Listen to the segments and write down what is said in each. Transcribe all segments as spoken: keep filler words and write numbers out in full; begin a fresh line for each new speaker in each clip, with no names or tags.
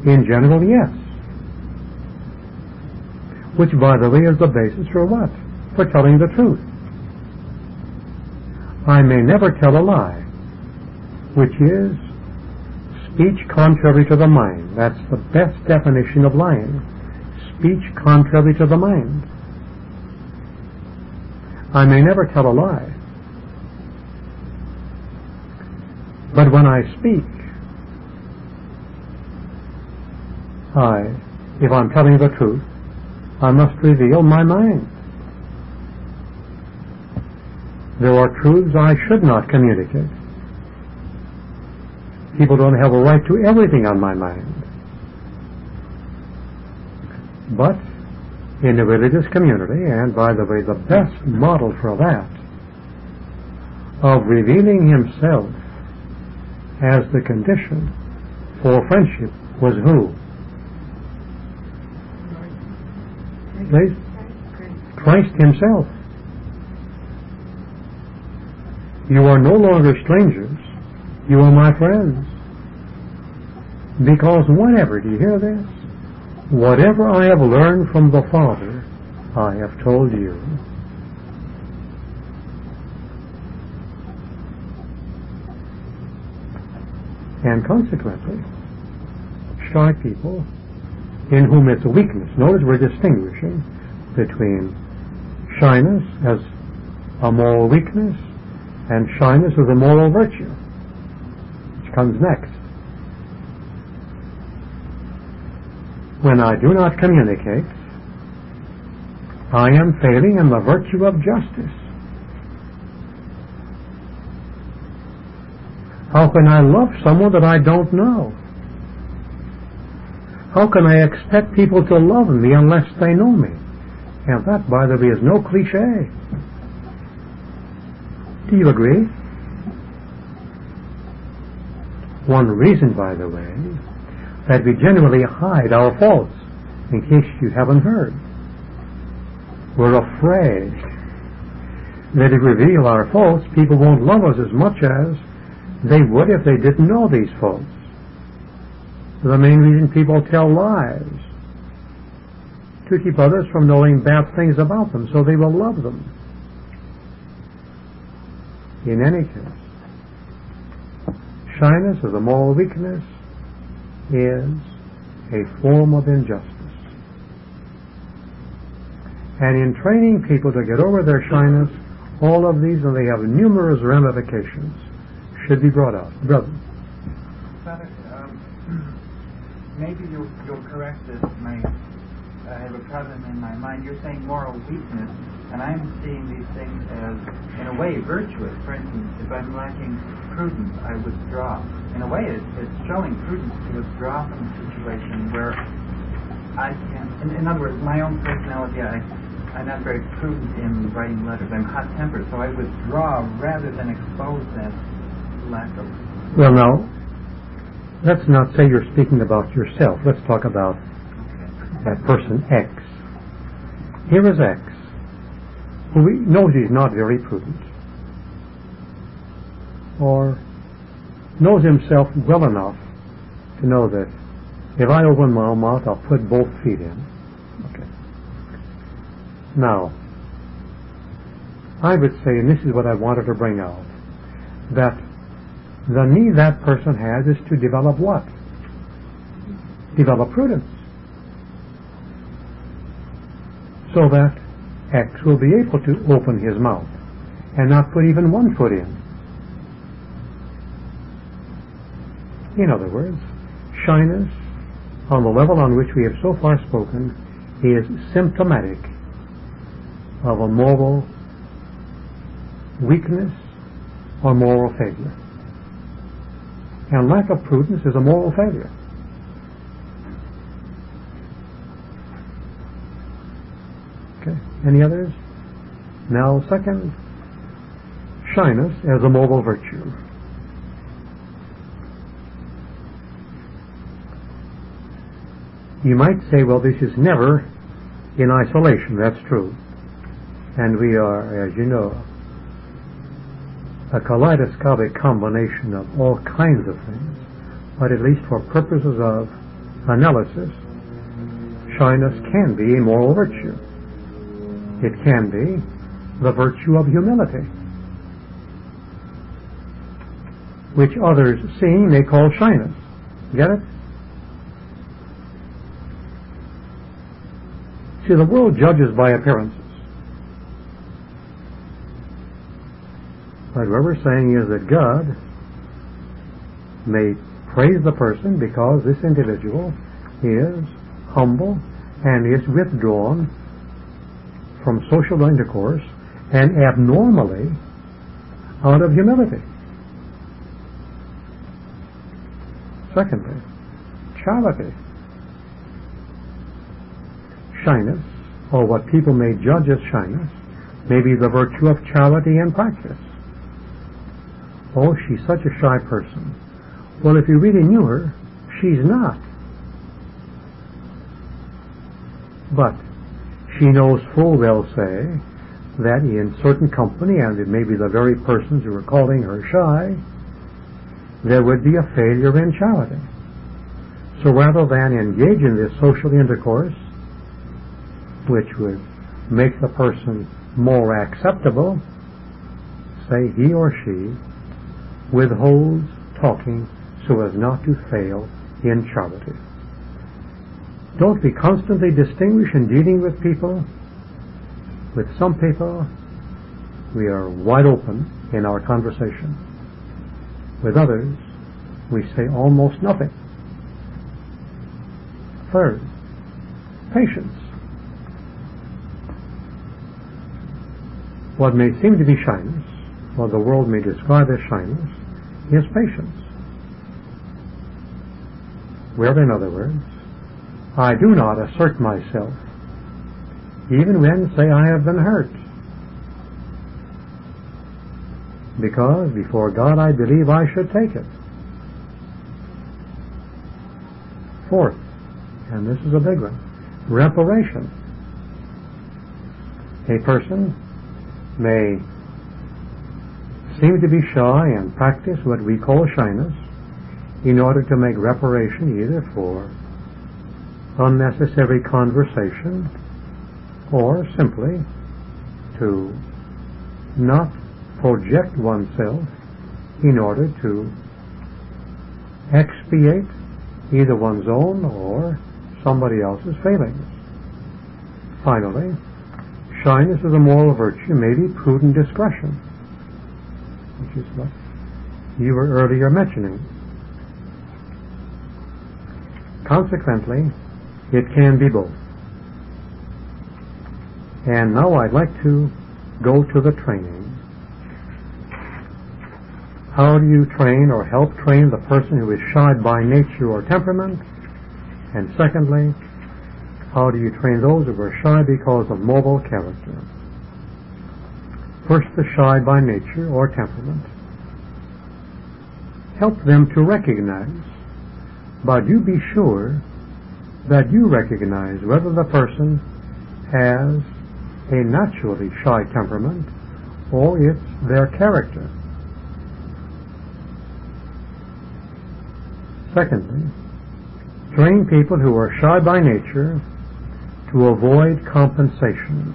In general, yes. Which, by the way, is the basis for what? For telling the truth. I may never tell a lie, which is speech contrary to the mind. That's the best definition of lying. Speech contrary to the mind. I may never tell a lie. But when I speak, I, if I'm telling the truth, I must reveal my mind. There are truths I should not communicate. People don't have a right to everything on my mind. But in the religious community, and by the way, the best model for that, of revealing himself as the condition for friendship was who? Please? Christ himself. You are no longer strangers. You are my friends. Because whatever, do you hear this? Whatever I have learned from the Father, I have told you. And consequently, shy people, in whom it's a weakness. Notice we're distinguishing between shyness as a moral weakness and shyness as a moral virtue, which comes next. When I do not communicate, I am failing in the virtue of justice. How can I love someone that I don't know? How can I expect people to love me unless they know me? And that, by the way, is no cliche. Do you agree? One reason, by the way, that we generally hide our faults, in case you haven't heard. We're afraid that if we reveal our faults, people won't love us as much as they would if they didn't know these faults. The main reason people tell lies, to keep others from knowing bad things about them, so they will love them. In any case, shyness as a moral weakness is a form of injustice. And in training people to get over their shyness, all of these, and they have numerous ramifications, should be brought out. Brother.
Father, um, maybe you'll, you'll correct this. My, I have a problem in my mind. You're saying moral weakness, and I'm seeing these things as, in a way, virtuous. For instance, if I'm lacking prudence, I withdraw. In a way, it's, it's showing prudence to withdraw from a situation where I can, in, in other words, my own personality, I, I'm not very prudent in writing letters. I'm hot-tempered, so I withdraw rather than expose that lack of...
Well, now, let's not say you're speaking about yourself. Let's talk about that person X. Here is X, who we knows he's not very prudent, or knows himself well enough to know that if I open my mouth, I'll put both feet in. Okay. Now, I would say, and this is what I wanted to bring out, that the need that person has is to develop what? Develop prudence. So that X will be able to open his mouth and not put even one foot in. In other words, shyness, on the level on which we have so far spoken, is symptomatic of a moral weakness or moral failure. And lack of prudence is a moral failure. Okay, any others? Now, second, shyness as a moral virtue. You might say, well, this is never in isolation. That's true. And we are, as you know, a kaleidoscopic combination of all kinds of things, but at least for purposes of analysis, shyness can be a moral virtue. It can be the virtue of humility, which others seeing may call shyness. Get it? See, the world judges by appearances. But what we're saying is that God may praise the person because this individual is humble and is withdrawn from social intercourse and abnormally out of humility. Secondly, charity. Shyness, or what people may judge as shyness, may be the virtue of charity in practice. Oh, she's such a shy person. Well, if you really knew her, she's not. But she knows full well, say, that in certain company, and it may be the very persons who are calling her shy, there would be a failure in charity. So rather than engage in this social intercourse, which would make the person more acceptable, say he or she withholds talking so as not to fail in charity. Don't be constantly distinguished in dealing with people. With some people, we are wide open in our conversation. With others, we say almost nothing. Third, patience. What may seem to be shyness, or the world may describe as shyness, is patience. Where, in other words, I do not assert myself, even when, say, I have been hurt. Because before God I believe I should take it. Fourth, and this is a big one, reparation. A person may seem to be shy and practice what we call shyness in order to make reparation either for unnecessary conversation or simply to not project oneself in order to expiate either one's own or somebody else's failings. Finally, shyness is a moral virtue, maybe prudent discretion, which is what you were earlier mentioning. Consequently, it can be both. And now I'd like to go to the training. How do you train or help train the person who is shy by nature or temperament? And secondly, how do you train those who are shy because of moral character? First, the shy by nature or temperament. Help them to recognize, but you be sure that you recognize whether the person has a naturally shy temperament or it's their character. Secondly, train people who are shy by nature to avoid compensation.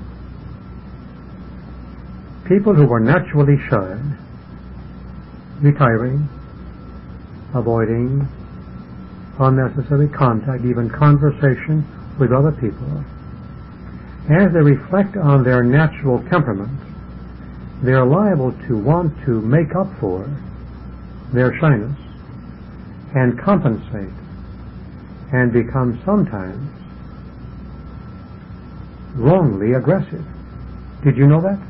People who are naturally shy, retiring, avoiding unnecessary contact, even conversation with other people, as they reflect on their natural temperament, they are liable to want to make up for their shyness and compensate and become sometimes wrongly aggressive. Did you know that?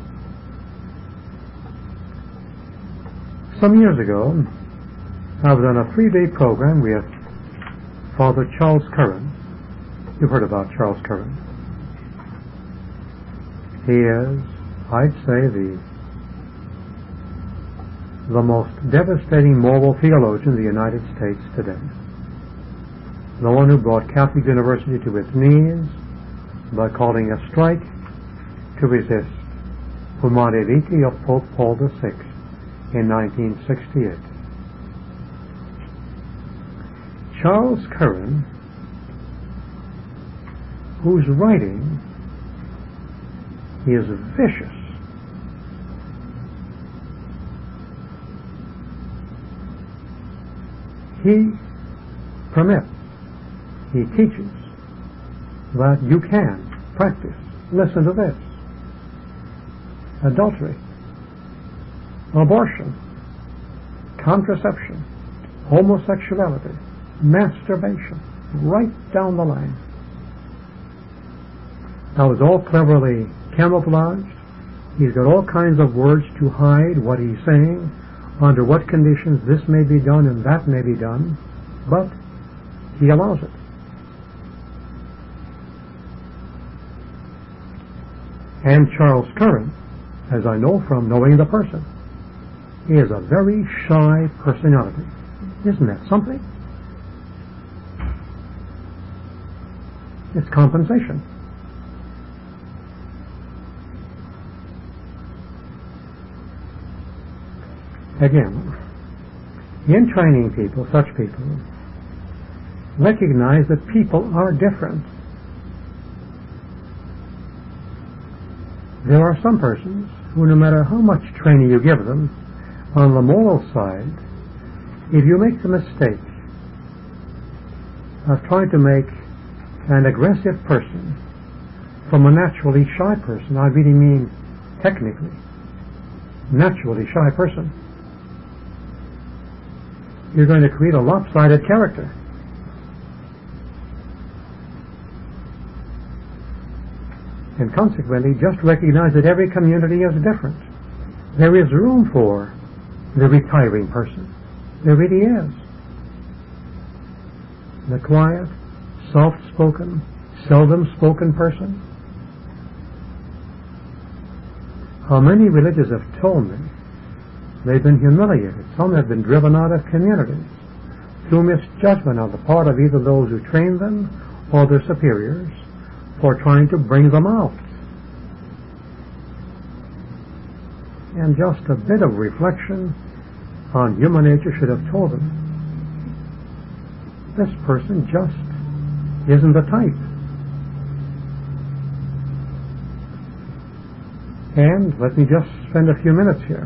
Some years ago, I was on a three-day program with Father Charles Curran. You've heard about Charles Curran. He is, I'd say, the the most devastating moral theologian in the United States today. The one who brought Catholic University to its knees by calling a strike to resist Humanae Vitae of Pope Paul the Sixth in nineteen sixty-eight. Charles Curran, whose writing is vicious, he permits, he teaches that you can practice, listen to this, adultery, abortion, contraception, homosexuality, masturbation, right down the line. Now it's all cleverly camouflaged. He's got all kinds of words to hide what he's saying, under what conditions this may be done and that may be done, but he allows it. And Charles Curran, as I know from knowing the person, is a very shy personality. Isn't that something? It's compensation. Again, in training people, such people, recognize that people are different. There are some persons who, no matter how much training you give them, on the moral side, if you make the mistake of trying to make an aggressive person from a naturally shy person, I really mean technically, naturally shy person, you're going to create a lopsided character. And consequently, just recognize that every community is different. There is room for the retiring person. There really is. The quiet, soft-spoken, seldom-spoken person. How many religious have told me they've been humiliated. Some have been driven out of communities through misjudgment on the part of either those who trained them or their superiors for trying to bring them out. And just a bit of reflection on human nature should have told them, this person just isn't the type. And let me just spend a few minutes here.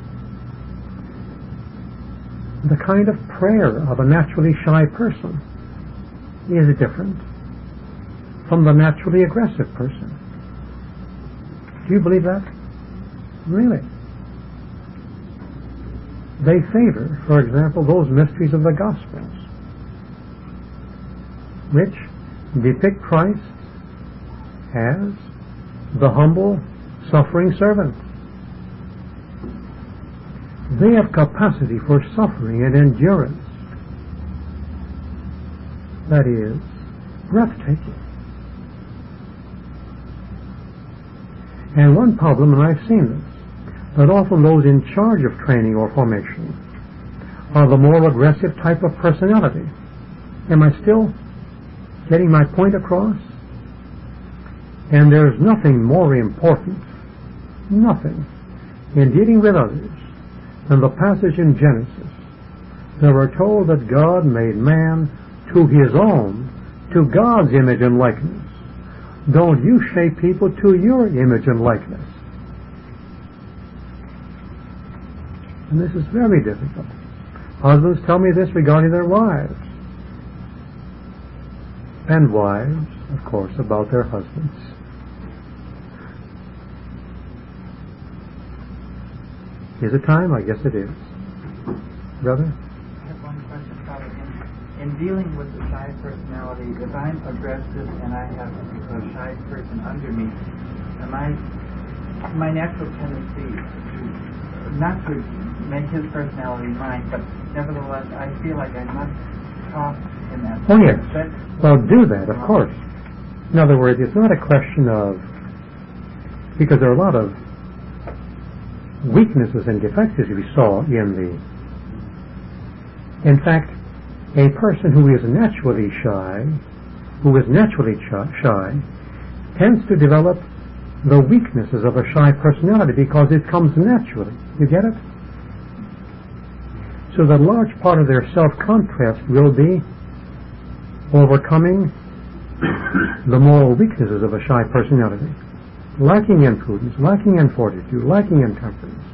The kind of prayer of a naturally shy person is different from the naturally aggressive person. Do you believe that? Really? They favor, for example, those mysteries of the Gospels, which depict Christ as the humble, suffering servant. They have capacity for suffering and endurance that is breathtaking. And one problem, and I've seen this, that often those in charge of training or formation are the more aggressive type of personality. Am I still getting my point across? And there's nothing more important, nothing, in dealing with others than the passage in Genesis that we're told that God made man to his own, to God's image and likeness. Don't you shape people to your image and likeness. And this is very difficult. Husbands tell me this regarding their wives. And wives, of course, about their husbands. Is it time? I guess it is. Brother?
I have one question, Father. In, in dealing with the shy personality, if I'm aggressive and I have a shy person under me, am I, my natural tendency to, not to make his personality mine, but nevertheless, I feel like I must talk in that.
Oh, yes. Well, do that, of course. In other words, it's not a question of, because there are a lot of weaknesses and defects, as we saw in the, in fact, a person who is naturally shy, who is naturally shy, tends to develop the weaknesses of a shy personality because it comes naturally. You get it? So that a large part of their self-contrast will be overcoming the moral weaknesses of a shy personality, lacking in prudence, lacking in fortitude, lacking in temperance.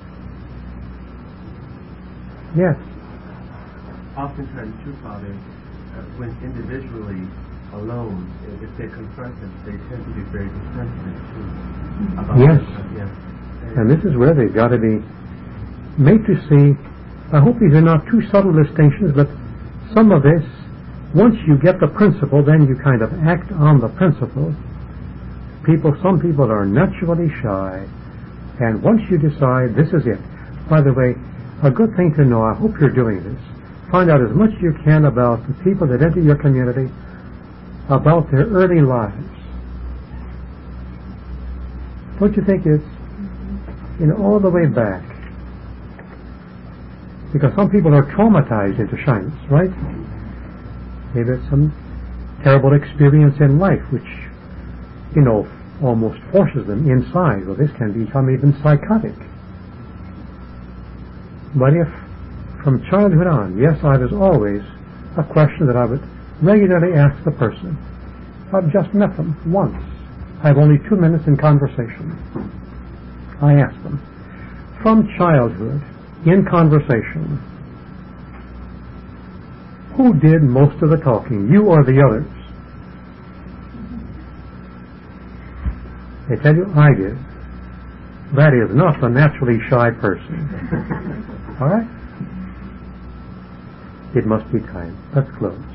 Yes.
Oftentimes, too, Father, uh, when individually alone, if they confront us, they tend to be very defensive too. About
yes.
Uh, yes.
And this is where they've got to be made to see. I hope these are not too subtle distinctions, but some of this, once you get the principle, then you kind of act on the principle. People, some people are naturally shy, and once you decide this is it. By the way, a good thing to know, I hope you're doing this, find out as much as you can about the people that enter your community, about their early lives. Don't you think it's, you know, all the way back? Because some people are traumatized into shyness, right? Maybe it's some terrible experience in life which, you know, almost forces them inside. Well, this can become even psychotic. But if from childhood on, yes, I was always a question that I would regularly ask the person. I've just met them once. I have only two minutes in conversation. I ask them, from childhood, in conversation, who did most of the talking, you or the others? They tell you, I did. That is not the naturally shy person. All right? It must be time. Let's close.